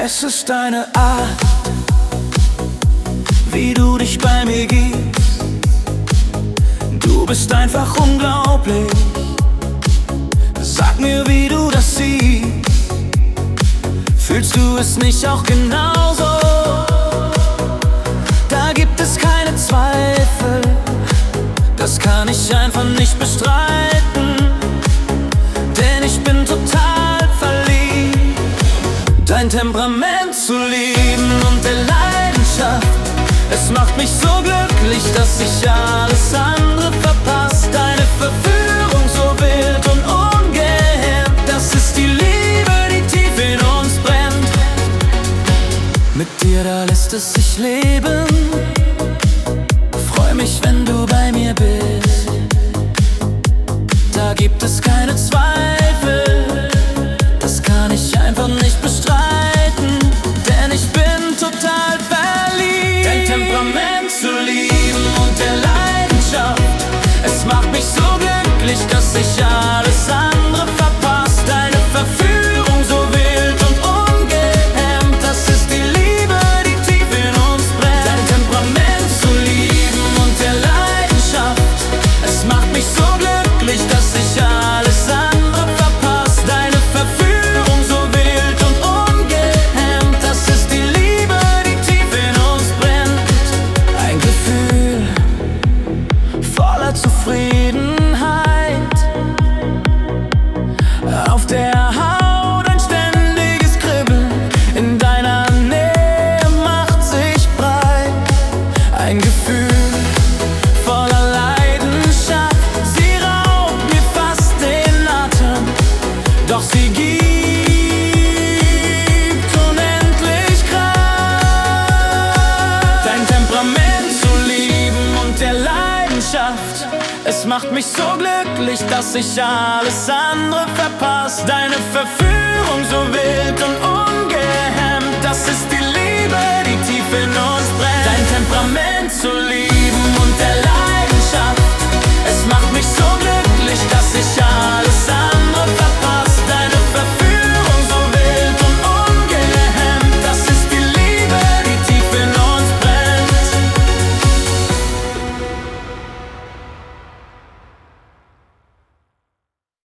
Es ist deine Art, wie du dich bei mir gibst. Du bist einfach unglaublich. Sag mir, wie du das siehst. Fühlst du es nicht auch genauso? Da gibt es keine Zweifel. Das kann ich einfach nicht bestreiten, denn ich bin total verliebt. Dein Temperament zu lieben und der Leidenschaft, es macht mich so glücklich, dass ich alles andere verpasse. Deine Verführung so wild und ungehemmt, das ist die Liebe, die tief in uns brennt. Mit dir, da lässt es sich leben. Freu mich, wenn du bei mir bist. Da gibt es keine Zweifel. Das kann ich einfach nicht bestreiten, denn ich bin total verliebt. Dein Temperament zu lieben und der Leidenschaft, es macht mich so glücklich, dass ich alles andere verpasse. Deine Verführung so wild und ungehemmt, das ist die Liebe, die tief in uns brennt. Dein Temperament zu lieben und der Leidenschaft, es macht mich so glücklich, dass ich alles andere verpasse. Deine Verführung so wild und ungehemmt, das ist die Liebe, die tief in uns brennt. Ein Gefühl voller Zufriedenheit, auf der Haut ein ständiges Kribbeln, in deiner Nähe macht sich breit. Ein Gefühl voller Leidenschaft, sie raubt mir fast den Atem, doch sie gibt unendlich Kraft. Dein Temperament zu lieben und der Leidenschaft, es macht mich so glücklich, dass ich alles andere verpasse. Deine Verführung